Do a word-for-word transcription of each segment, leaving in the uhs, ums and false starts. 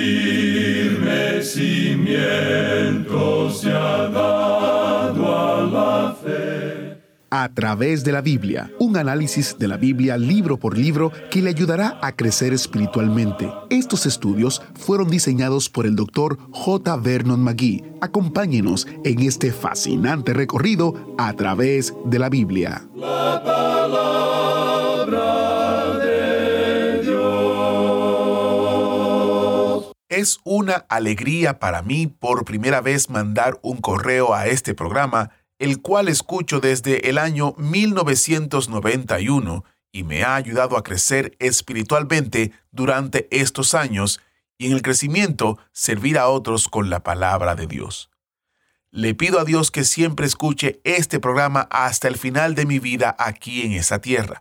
firme cimiento se ha dado a la fe. A través de la Biblia, un análisis de la Biblia libro por libro que le ayudará a crecer espiritualmente. Estos estudios fueron diseñados por el doctor J. Vernon McGee. Acompáñenos en este fascinante recorrido a través de la Biblia. La palabra de Dios. Es una alegría para mí por primera vez mandar un correo a este programa, el cual escucho desde el año mil novecientos noventa y uno y me ha ayudado a crecer espiritualmente durante estos años y en el crecimiento servir a otros con la palabra de Dios. Le pido a Dios que siempre escuche este programa hasta el final de mi vida aquí en esa tierra.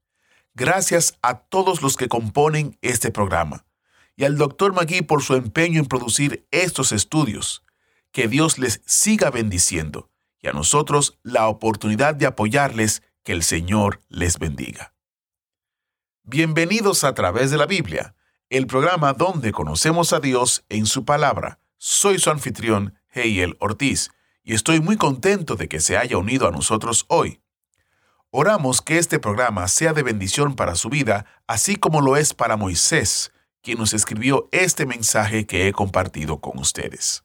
Gracias a todos los que componen este programa y al doctor McGee por su empeño en producir estos estudios. Que Dios les siga bendiciendo. Y a nosotros la oportunidad de apoyarles, que el Señor les bendiga. Bienvenidos a Través de la Biblia, el programa donde conocemos a Dios en su palabra. Soy su anfitrión, Heiel Ortiz, y estoy muy contento de que se haya unido a nosotros hoy. Oramos que este programa sea de bendición para su vida, así como lo es para Moisés, quien nos escribió este mensaje que he compartido con ustedes.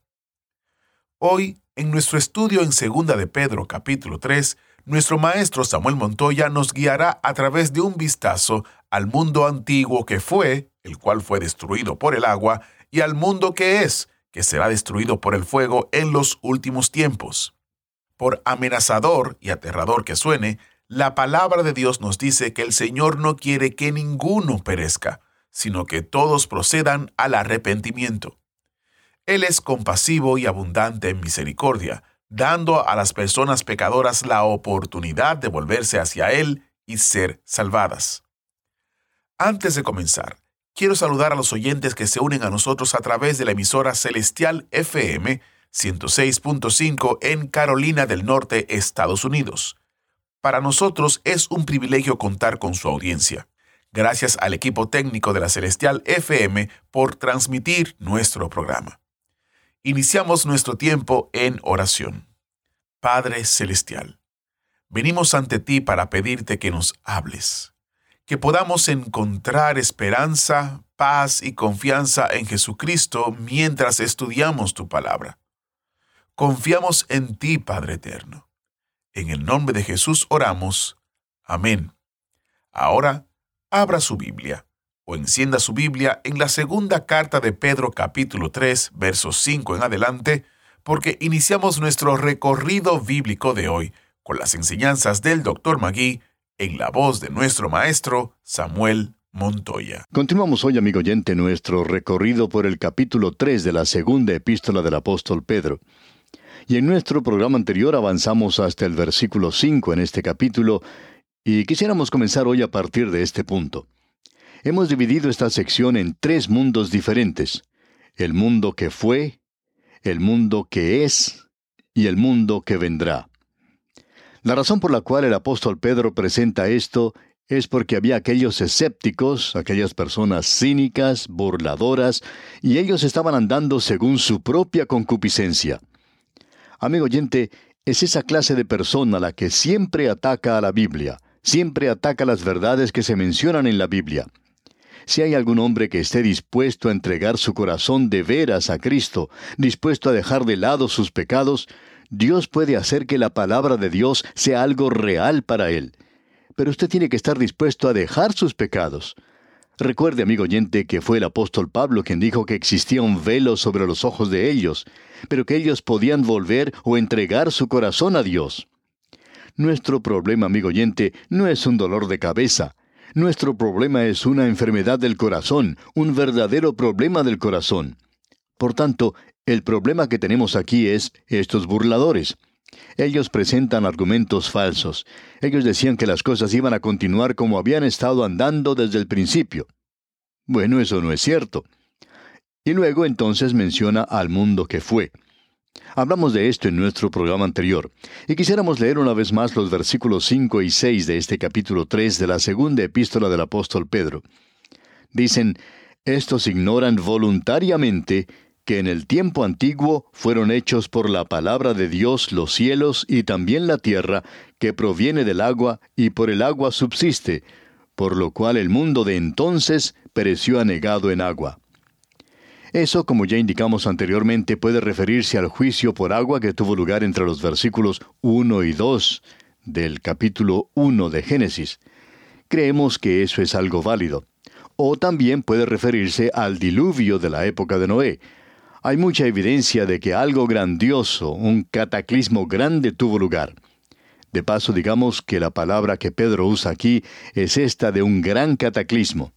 Hoy, en nuestro estudio en Segunda de Pedro, capítulo tres, nuestro maestro Samuel Montoya nos guiará a través de un vistazo al mundo antiguo que fue, el cual fue destruido por el agua, y al mundo que es, que será destruido por el fuego en los últimos tiempos. Por amenazador y aterrador que suene, la palabra de Dios nos dice que el Señor no quiere que ninguno perezca, sino que todos procedan al arrepentimiento. Él es compasivo y abundante en misericordia, dando a las personas pecadoras la oportunidad de volverse hacia Él y ser salvadas. Antes de comenzar, quiero saludar a los oyentes que se unen a nosotros a través de la emisora Celestial F M ciento seis punto cinco en Carolina del Norte, Estados Unidos. Para nosotros es un privilegio contar con su audiencia. Gracias al equipo técnico de la Celestial F M por transmitir nuestro programa. Iniciamos nuestro tiempo en oración. Padre Celestial, venimos ante ti para pedirte que nos hables, que podamos encontrar esperanza, paz y confianza en Jesucristo mientras estudiamos tu palabra. Confiamos en ti, Padre eterno. En el nombre de Jesús oramos. Amén. Ahora, abra su Biblia o encienda su Biblia en la segunda carta de Pedro capítulo tres, versos cinco en adelante, porque iniciamos nuestro recorrido bíblico de hoy con las enseñanzas del doctor McGee en la voz de nuestro maestro Samuel Montoya. Continuamos hoy, amigo oyente, nuestro recorrido por el capítulo tres de la segunda epístola del apóstol Pedro. Y en nuestro programa anterior avanzamos hasta el versículo cinco en este capítulo, y quisiéramos comenzar hoy a partir de este punto. Hemos dividido esta sección en tres mundos diferentes: el mundo que fue, el mundo que es y el mundo que vendrá. La razón por la cual el apóstol Pedro presenta esto es porque había aquellos escépticos, aquellas personas cínicas, burladoras, y ellos estaban andando según su propia concupiscencia. Amigo oyente, es esa clase de persona la que siempre ataca a la Biblia, siempre ataca las verdades que se mencionan en la Biblia. Si hay algún hombre que esté dispuesto a entregar su corazón de veras a Cristo, dispuesto a dejar de lado sus pecados, Dios puede hacer que la palabra de Dios sea algo real para él. Pero usted tiene que estar dispuesto a dejar sus pecados. Recuerde, amigo oyente, que fue el apóstol Pablo quien dijo que existía un velo sobre los ojos de ellos, pero que ellos podían volver o entregar su corazón a Dios. Nuestro problema, amigo oyente, no es un dolor de cabeza. Nuestro problema es una enfermedad del corazón, un verdadero problema del corazón. Por tanto, el problema que tenemos aquí es estos burladores. Ellos presentan argumentos falsos. Ellos decían que las cosas iban a continuar como habían estado andando desde el principio. Bueno, eso no es cierto. Y luego entonces menciona al mundo que fue. Hablamos de esto en nuestro programa anterior, y quisiéramos leer una vez más los versículos cinco y seis de este capítulo tres de la segunda epístola del apóstol Pedro. Dicen: Estos ignoran voluntariamente que en el tiempo antiguo fueron hechos por la palabra de Dios los cielos y también la tierra, que proviene del agua y por el agua subsiste, por lo cual el mundo de entonces pereció anegado en agua. Eso, como ya indicamos anteriormente, puede referirse al juicio por agua que tuvo lugar entre los versículos uno y dos del capítulo uno de Génesis. Creemos que eso es algo válido. O también puede referirse al diluvio de la época de Noé. Hay mucha evidencia de que algo grandioso, un cataclismo grande tuvo lugar. De paso, digamos que la palabra que Pedro usa aquí es esta de un gran cataclismo.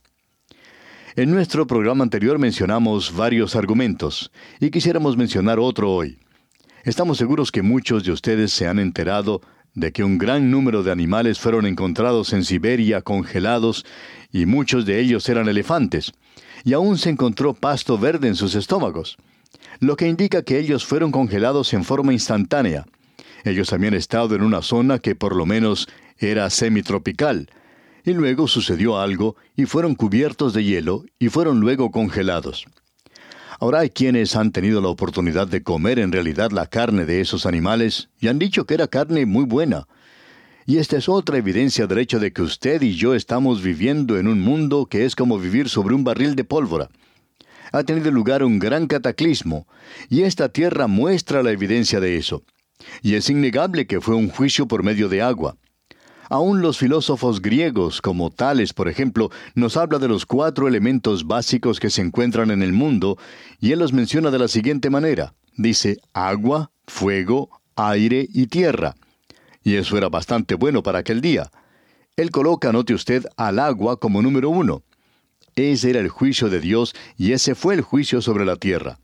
En nuestro programa anterior mencionamos varios argumentos, y quisiéramos mencionar otro hoy. Estamos seguros que muchos de ustedes se han enterado de que un gran número de animales fueron encontrados en Siberia congelados, y muchos de ellos eran elefantes, y aún se encontró pasto verde en sus estómagos, lo que indica que ellos fueron congelados en forma instantánea. Ellos habían estado en una zona que por lo menos era semitropical, y luego sucedió algo y fueron cubiertos de hielo y fueron luego congelados. Ahora hay quienes han tenido la oportunidad de comer en realidad la carne de esos animales y han dicho que era carne muy buena. Y esta es otra evidencia del hecho de que usted y yo estamos viviendo en un mundo que es como vivir sobre un barril de pólvora. Ha tenido lugar un gran cataclismo, y esta tierra muestra la evidencia de eso. Y es innegable que fue un juicio por medio de agua. Aún los filósofos griegos, como Tales, por ejemplo, nos habla de los cuatro elementos básicos que se encuentran en el mundo, y él los menciona de la siguiente manera. Dice agua, fuego, aire y tierra. Y eso era bastante bueno para aquel día. Él coloca, note usted, al agua como número uno. Ese era el juicio de Dios, y ese fue el juicio sobre la tierra.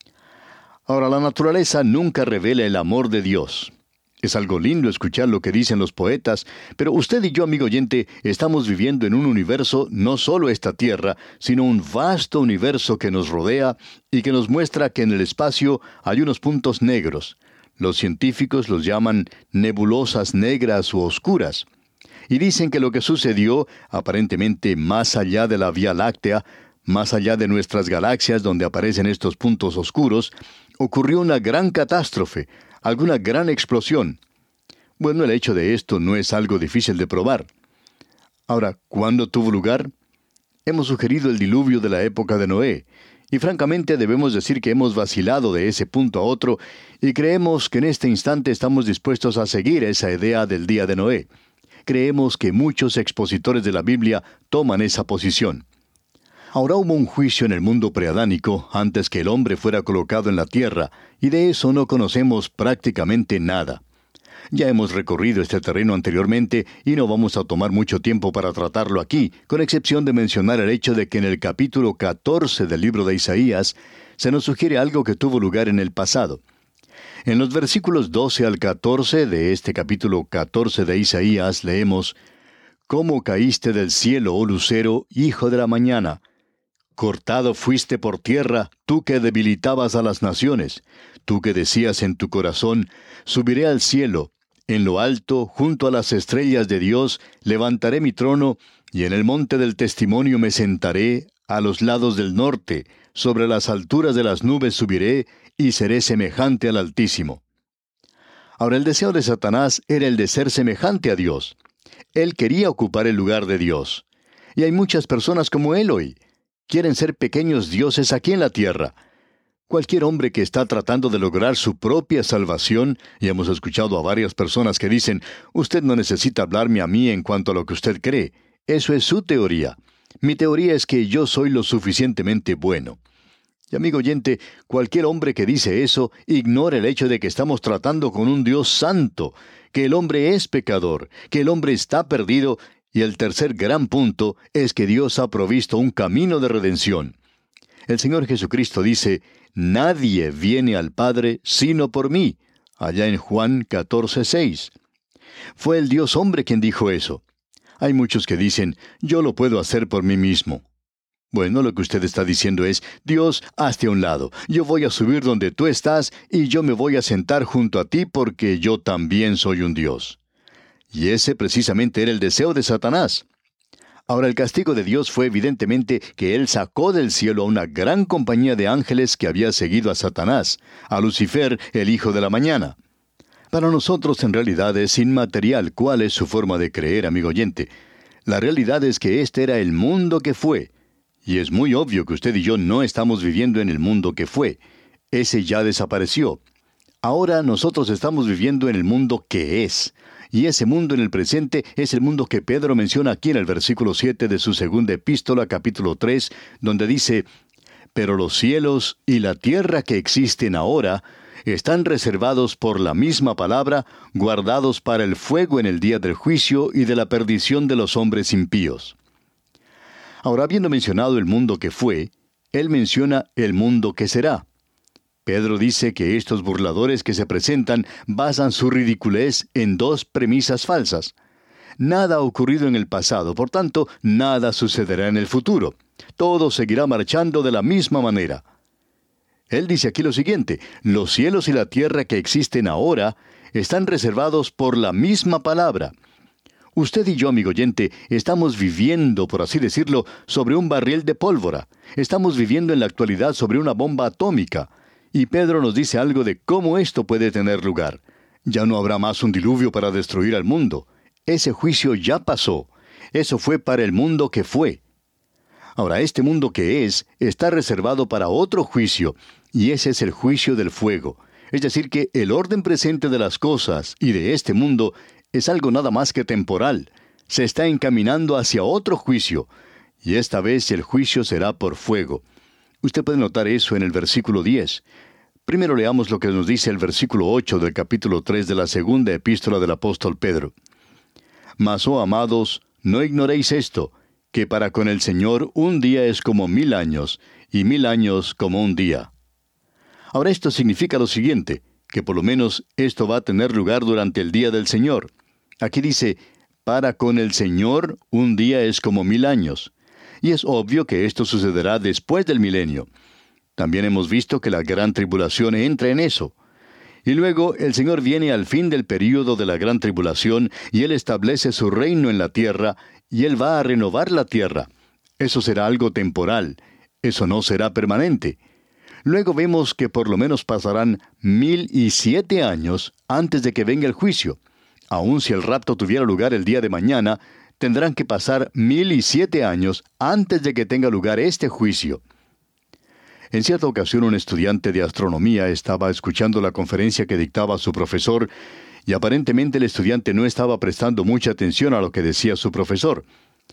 Ahora, la naturaleza nunca revela el amor de Dios. Es algo lindo escuchar lo que dicen los poetas, pero usted y yo, amigo oyente, estamos viviendo en un universo, no solo esta tierra, sino un vasto universo que nos rodea y que nos muestra que en el espacio hay unos puntos negros. Los científicos los llaman nebulosas negras u oscuras. Y dicen que lo que sucedió, aparentemente más allá de la Vía Láctea, más allá de nuestras galaxias donde aparecen estos puntos oscuros, ocurrió una gran catástrofe, alguna gran explosión. Bueno, el hecho de esto no es algo difícil de probar. Ahora, ¿cuándo tuvo lugar? Hemos sugerido el diluvio de la época de Noé, y francamente debemos decir que hemos vacilado de ese punto a otro, y creemos que en este instante estamos dispuestos a seguir esa idea del día de Noé. Creemos que muchos expositores de la Biblia toman esa posición. Ahora hubo un juicio en el mundo preadánico antes que el hombre fuera colocado en la tierra, y de eso no conocemos prácticamente nada. Ya hemos recorrido este terreno anteriormente y no vamos a tomar mucho tiempo para tratarlo aquí, con excepción de mencionar el hecho de que en el capítulo catorce del libro de Isaías se nos sugiere algo que tuvo lugar en el pasado. En los versículos doce al catorce de este capítulo catorce de Isaías leemos: «¿Cómo caíste del cielo, oh lucero, hijo de la mañana? Cortado fuiste por tierra, tú que debilitabas a las naciones, tú que decías en tu corazón, subiré al cielo, en lo alto, junto a las estrellas de Dios, levantaré mi trono, y en el monte del testimonio me sentaré, a los lados del norte, sobre las alturas de las nubes subiré, y seré semejante al Altísimo». Ahora, el deseo de Satanás era el de ser semejante a Dios. Él quería ocupar el lugar de Dios. Y hay muchas personas como él hoy. Quieren ser pequeños dioses aquí en la tierra. Cualquier hombre que está tratando de lograr su propia salvación, y hemos escuchado a varias personas que dicen, usted no necesita hablarme a mí en cuanto a lo que usted cree. Eso es su teoría. Mi teoría es que yo soy lo suficientemente bueno. Y amigo oyente, cualquier hombre que dice eso ignora el hecho de que estamos tratando con un Dios santo, que el hombre es pecador, que el hombre está perdido, y el tercer gran punto es que Dios ha provisto un camino de redención. El Señor Jesucristo dice, «Nadie viene al Padre sino por mí», allá en Juan catorce seis. Fue el Dios hombre quien dijo eso. Hay muchos que dicen, «Yo lo puedo hacer por mí mismo». Bueno, lo que usted está diciendo es, Dios, hazte a un lado. Yo voy a subir donde tú estás y yo me voy a sentar junto a ti porque yo también soy un Dios. Y ese precisamente era el deseo de Satanás. Ahora, el castigo de Dios fue evidentemente que Él sacó del cielo a una gran compañía de ángeles que había seguido a Satanás, a Lucifer, el hijo de la mañana. Para nosotros en realidad es inmaterial cuál es su forma de creer, amigo oyente. La realidad es que este era el mundo que fue. Y es muy obvio que usted y yo no estamos viviendo en el mundo que fue. Ese ya desapareció. Ahora nosotros estamos viviendo en el mundo que es. Y ese mundo en el presente es el mundo que Pedro menciona aquí en el versículo siete de su segunda epístola, capítulo tres, donde dice: «Pero los cielos y la tierra que existen ahora están reservados por la misma palabra, guardados para el fuego en el día del juicio y de la perdición de los hombres impíos». Ahora, habiendo mencionado el mundo que fue, él menciona el mundo que será. Pedro dice que estos burladores que se presentan basan su ridiculez en dos premisas falsas. Nada ha ocurrido en el pasado, por tanto, nada sucederá en el futuro. Todo seguirá marchando de la misma manera. Él dice aquí lo siguiente: los cielos y la tierra que existen ahora están reservados por la misma palabra. Usted y yo, amigo oyente, estamos viviendo, por así decirlo, sobre un barril de pólvora. Estamos viviendo en la actualidad sobre una bomba atómica. Y Pedro nos dice algo de cómo esto puede tener lugar. Ya no habrá más un diluvio para destruir al mundo. Ese juicio ya pasó. Eso fue para el mundo que fue. Ahora, este mundo que es, está reservado para otro juicio, y ese es el juicio del fuego. Es decir, que el orden presente de las cosas y de este mundo es algo nada más que temporal. Se está encaminando hacia otro juicio, y esta vez el juicio será por fuego. Usted puede notar eso en el versículo diez. Primero leamos lo que nos dice el versículo ocho del capítulo tres de la segunda epístola del apóstol Pedro. «Mas, oh amados, no ignoréis esto, que para con el Señor un día es como mil años, y mil años como un día». Ahora, esto significa lo siguiente, que por lo menos esto va a tener lugar durante el día del Señor. Aquí dice: «Para con el Señor un día es como mil años». Y es obvio que esto sucederá después del milenio. También hemos visto que la gran tribulación entra en eso. Y luego el Señor viene al fin del período de la gran tribulación y Él establece su reino en la tierra y Él va a renovar la tierra. Eso será algo temporal. Eso no será permanente. Luego vemos que por lo menos pasarán mil y siete años antes de que venga el juicio. Aun si el rapto tuviera lugar el día de mañana, tendrán que pasar mil y siete años antes de que tenga lugar este juicio. En cierta ocasión, un estudiante de astronomía estaba escuchando la conferencia que dictaba su profesor, y aparentemente el estudiante no estaba prestando mucha atención a lo que decía su profesor.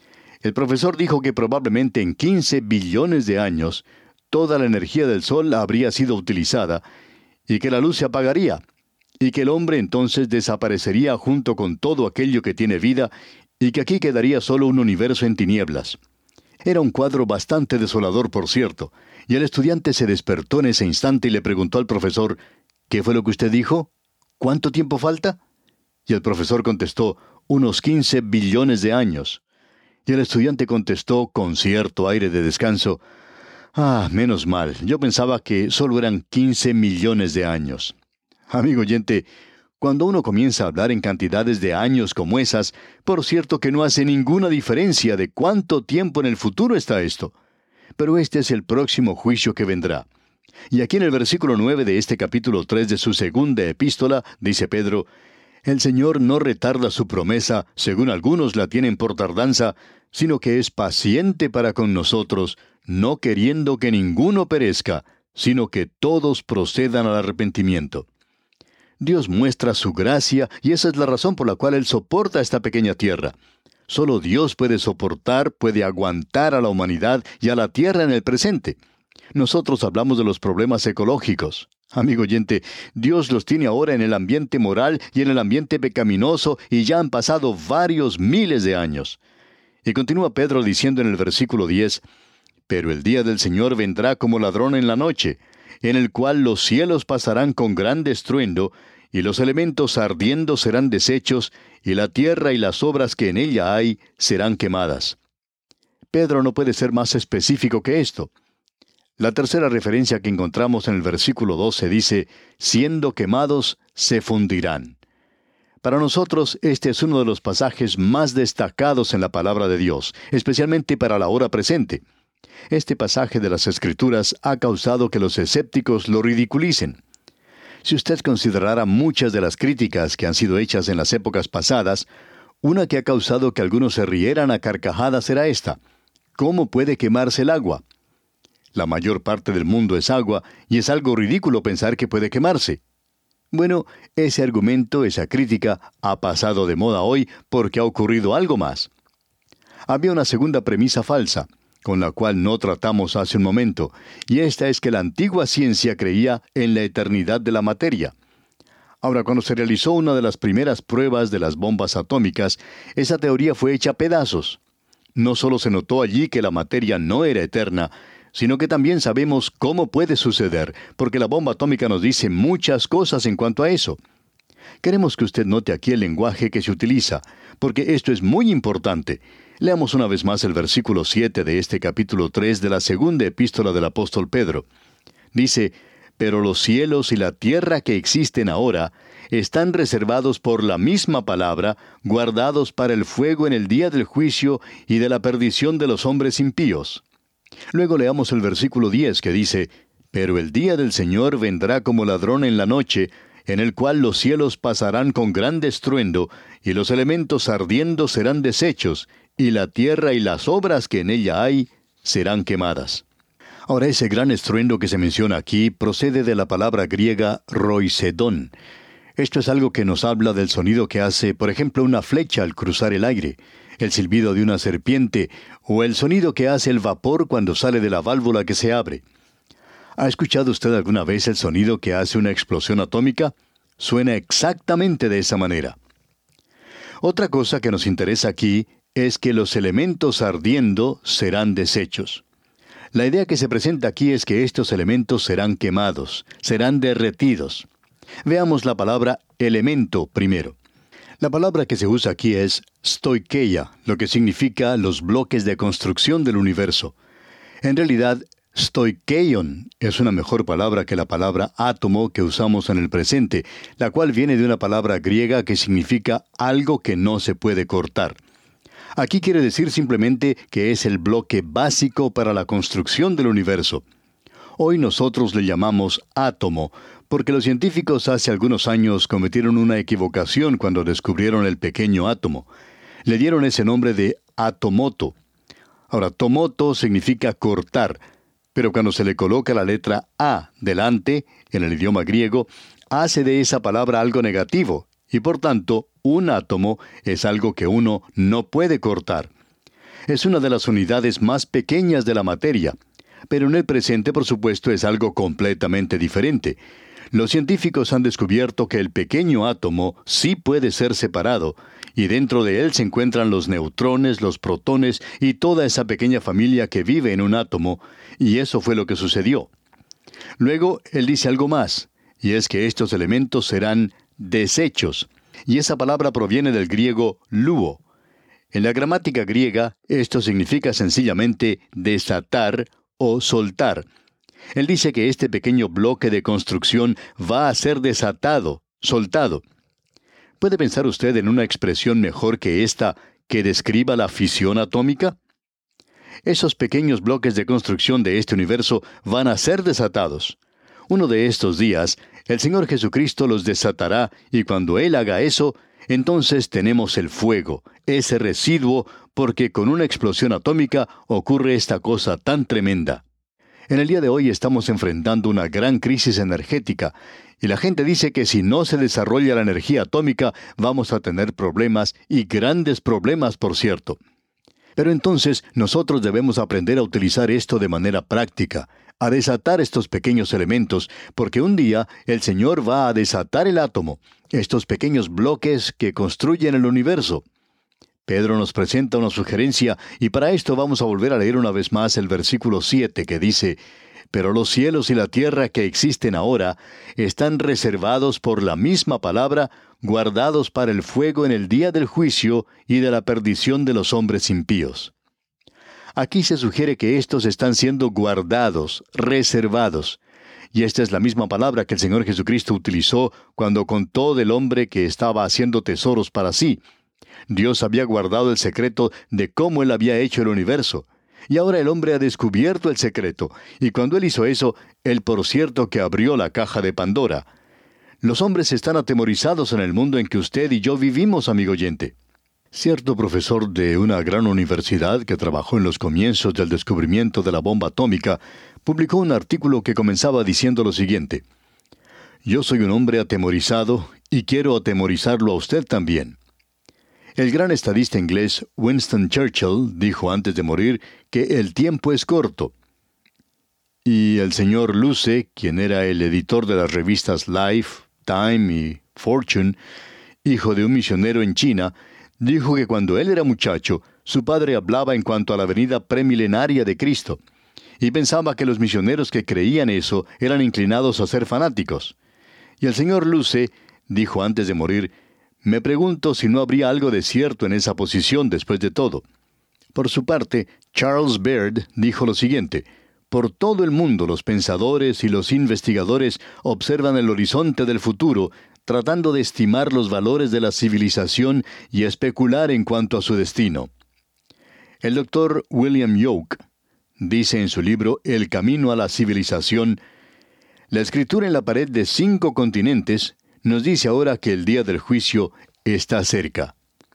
El profesor dijo que probablemente en quince billones de años, toda la energía del Sol habría sido utilizada, y que la luz se apagaría, y que el hombre entonces desaparecería junto con todo aquello que tiene vida, y que aquí quedaría solo un universo en tinieblas. Era un cuadro bastante desolador, por cierto, y el estudiante se despertó en ese instante y le preguntó al profesor: «¿Qué fue lo que usted dijo? ¿Cuánto tiempo falta?» Y el profesor contestó: «Unos quince billones de años». Y el estudiante contestó con cierto aire de descanso: «Ah, menos mal, yo pensaba que solo eran quince millones de años». Amigo oyente, cuando uno comienza a hablar en cantidades de años como esas, por cierto que no hace ninguna diferencia de cuánto tiempo en el futuro está esto. Pero este es el próximo juicio que vendrá. Y aquí en el versículo nueve de este capítulo tres de su segunda epístola, dice Pedro: «El Señor no retarda su promesa, según algunos la tienen por tardanza, sino que es paciente para con nosotros, no queriendo que ninguno perezca, sino que todos procedan al arrepentimiento». Dios muestra su gracia, y esa es la razón por la cual Él soporta esta pequeña tierra. Solo Dios puede soportar, puede aguantar a la humanidad y a la tierra en el presente. Nosotros hablamos de los problemas ecológicos. Amigo oyente, Dios los tiene ahora en el ambiente moral y en el ambiente pecaminoso, y ya han pasado varios miles de años. Y continúa Pedro diciendo en el versículo diez: «Pero el día del Señor vendrá como ladrón en la noche, en el cual los cielos pasarán con gran estruendo, y los elementos ardiendo serán deshechos, y la tierra y las obras que en ella hay serán quemadas». Pedro no puede ser más específico que esto. La tercera referencia que encontramos en el versículo doce dice: «Siendo quemados, se fundirán». Para nosotros, este es uno de los pasajes más destacados en la palabra de Dios, especialmente para la hora presente. Este pasaje de las Escrituras ha causado que los escépticos lo ridiculicen. Si usted considerara muchas de las críticas que han sido hechas en las épocas pasadas, una que ha causado que algunos se rieran a carcajadas era esta: ¿cómo puede quemarse el agua? La mayor parte del mundo es agua, y es algo ridículo pensar que puede quemarse. Bueno, ese argumento, esa crítica, ha pasado de moda hoy porque ha ocurrido algo más. Había una segunda premisa falsa, con la cual no tratamos hace un momento, y esta es que la antigua ciencia creía en la eternidad de la materia. Ahora, cuando se realizó una de las primeras pruebas de las bombas atómicas, esa teoría fue hecha a pedazos. No solo se notó allí que la materia no era eterna, sino que también sabemos cómo puede suceder, porque la bomba atómica nos dice muchas cosas en cuanto a eso. Queremos que usted note aquí el lenguaje que se utiliza, porque esto es muy importante. Leamos una vez más el versículo siete de este capítulo tres de la segunda epístola del apóstol Pedro. Dice: «Pero los cielos y la tierra que existen ahora están reservados por la misma palabra, guardados para el fuego en el día del juicio y de la perdición de los hombres impíos». Luego leamos el versículo diez que dice: «Pero el día del Señor vendrá como ladrón en la noche, en el cual los cielos pasarán con gran estruendo, y los elementos ardiendo serán deshechos, y la tierra y las obras que en ella hay serán quemadas». Ahora, ese gran estruendo que se menciona aquí procede de la palabra griega roisedón. Esto es algo que nos habla del sonido que hace, por ejemplo, una flecha al cruzar el aire, el silbido de una serpiente, o el sonido que hace el vapor cuando sale de la válvula que se abre. ¿Ha escuchado usted alguna vez el sonido que hace una explosión atómica? Suena exactamente de esa manera. Otra cosa que nos interesa aquí es que los elementos ardiendo serán deshechos. La idea que se presenta aquí es que estos elementos serán quemados, serán derretidos. Veamos la palabra elemento primero. La palabra que se usa aquí es stoicheia, lo que significa los bloques de construcción del universo. En realidad, stoicheion es una mejor palabra que la palabra átomo que usamos en el presente, la cual viene de una palabra griega que significa algo que no se puede cortar. Aquí quiere decir simplemente que es el bloque básico para la construcción del universo. Hoy nosotros le llamamos átomo, porque los científicos hace algunos años cometieron una equivocación cuando descubrieron el pequeño átomo. Le dieron ese nombre de atomoto. Ahora, tomoto significa cortar, pero cuando se le coloca la letra A delante, en el idioma griego, hace de esa palabra algo negativo, y por tanto, un átomo es algo que uno no puede cortar. Es una de las unidades más pequeñas de la materia, pero en el presente, por supuesto, es algo completamente diferente. Los científicos han descubierto que el pequeño átomo sí puede ser separado, y dentro de él se encuentran los neutrones, los protones y toda esa pequeña familia que vive en un átomo, y eso fue lo que sucedió. Luego, él dice algo más, y es que estos elementos serán desechos, y esa palabra proviene del griego luo. En la gramática griega, esto significa sencillamente desatar o soltar. Él dice que este pequeño bloque de construcción va a ser desatado, soltado. ¿Puede pensar usted en una expresión mejor que esta que describa la fisión atómica? Esos pequeños bloques de construcción de este universo van a ser desatados. Uno de estos días, el Señor Jesucristo los desatará, y cuando Él haga eso, entonces tenemos el fuego, ese residuo, porque con una explosión atómica ocurre esta cosa tan tremenda. En el día de hoy estamos enfrentando una gran crisis energética, y la gente dice que si no se desarrolla la energía atómica, vamos a tener problemas, y grandes problemas, por cierto. Pero entonces nosotros debemos aprender a utilizar esto de manera práctica, a desatar estos pequeños elementos, porque un día el Señor va a desatar el átomo, estos pequeños bloques que construyen el universo. Pedro nos presenta una sugerencia, y para esto vamos a volver a leer una vez más el versículo siete que dice: «Pero los cielos y la tierra que existen ahora están reservados por la misma palabra, guardados para el fuego en el día del juicio y de la perdición de los hombres impíos». Aquí se sugiere que estos están siendo guardados, reservados. Y esta es la misma palabra que el Señor Jesucristo utilizó cuando contó del hombre que estaba haciendo tesoros para sí. Dios había guardado el secreto de cómo Él había hecho el universo. Y ahora el hombre ha descubierto el secreto. Y cuando Él hizo eso, Él por cierto que abrió la caja de Pandora. Los hombres están atemorizados en el mundo en que usted y yo vivimos, amigo oyente. Cierto profesor de una gran universidad que trabajó en los comienzos del descubrimiento de la bomba atómica publicó un artículo que comenzaba diciendo lo siguiente: Yo soy un hombre atemorizado y quiero atemorizarlo a usted también. El gran estadista inglés Winston Churchill dijo antes de morir que el tiempo es corto. Y el señor Luce, quien era el editor de las revistas Life, Time y Fortune, hijo de un misionero en China, dijo que cuando él era muchacho, su padre hablaba en cuanto a la venida premilenaria de Cristo, y pensaba que los misioneros que creían eso eran inclinados a ser fanáticos. Y el señor Luce dijo antes de morir: Me pregunto si no habría algo de cierto en esa posición después de todo. Por su parte, Charles Baird dijo lo siguiente: Por todo el mundo los pensadores y los investigadores observan el horizonte del futuro, tratando de estimar los valores de la civilización y especular en cuanto a su destino. El doctor William Yoke dice en su libro El camino a la civilización: La escritura en la pared de cinco continentes nos dice ahora que el día del juicio está cerca.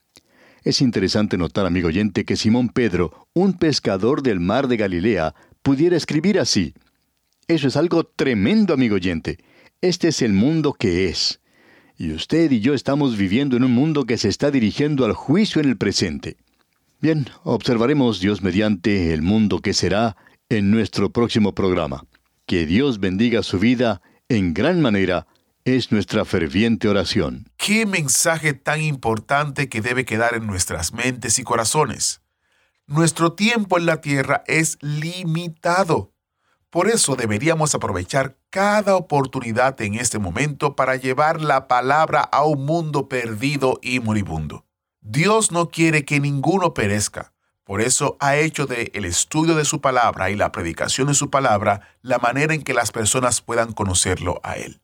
Es interesante notar, amigo oyente, que Simón Pedro, un pescador del mar de Galilea, pudiera escribir así. Eso es algo tremendo, amigo oyente. Este es el mundo que es. Y usted y yo estamos viviendo en un mundo que se está dirigiendo al juicio en el presente. Bien, observaremos, Dios mediante, el mundo que será en nuestro próximo programa. Que Dios bendiga su vida en gran manera es nuestra ferviente oración. ¡Qué mensaje tan importante que debe quedar en nuestras mentes y corazones! Nuestro tiempo en la tierra es limitado. Por eso deberíamos aprovechar cada oportunidad en este momento para llevar la palabra a un mundo perdido y moribundo. Dios no quiere que ninguno perezca. Por eso ha hecho de el estudio de su palabra y la predicación de su palabra la manera en que las personas puedan conocerlo a Él.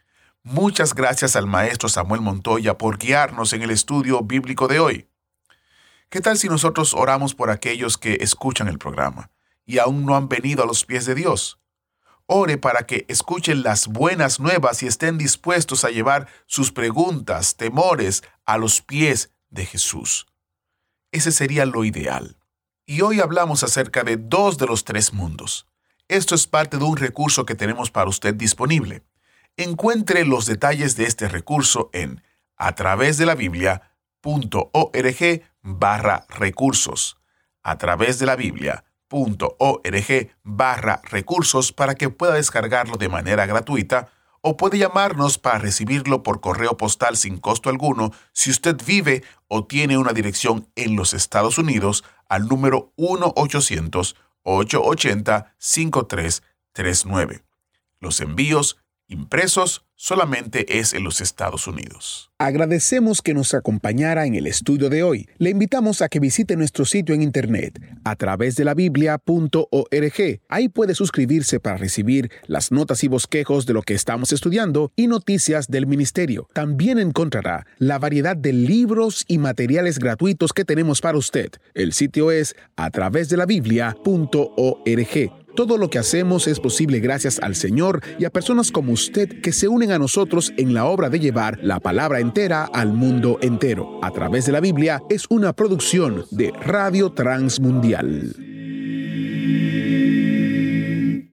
Muchas gracias al maestro Samuel Montoya por guiarnos en el estudio bíblico de hoy. ¿Qué tal si nosotros oramos por aquellos que escuchan el programa y aún no han venido a los pies de Dios? Ore para que escuchen las buenas nuevas y estén dispuestos a llevar sus preguntas, temores a los pies de Jesús. Ese sería lo ideal. Y hoy hablamos acerca de dos de los tres mundos. Esto es parte de un recurso que tenemos para usted disponible. Encuentre los detalles de este recurso en a través de la Biblia punto org barra recursos. A través de la Biblia punto org barra recursos para que pueda descargarlo de manera gratuita, o puede llamarnos para recibirlo por correo postal sin costo alguno si usted vive o tiene una dirección en los Estados Unidos al número uno ochocientos, ochocientos ochenta, cincuenta y tres treinta y nueve. Los envíos impresos solamente es en los Estados Unidos. Agradecemos que nos acompañara en el estudio de hoy. Le invitamos a que visite nuestro sitio en internet a través de la biblia punto org. Ahí puede suscribirse para recibir las notas y bosquejos de lo que estamos estudiando y noticias del ministerio. También encontrará la variedad de libros y materiales gratuitos que tenemos para usted. El sitio es a través de la biblia punto org. Todo lo que hacemos es posible gracias al Señor y a personas como usted que se unen a nosotros en la obra de llevar la palabra entera al mundo entero. A través de la Biblia es una producción de Radio Transmundial.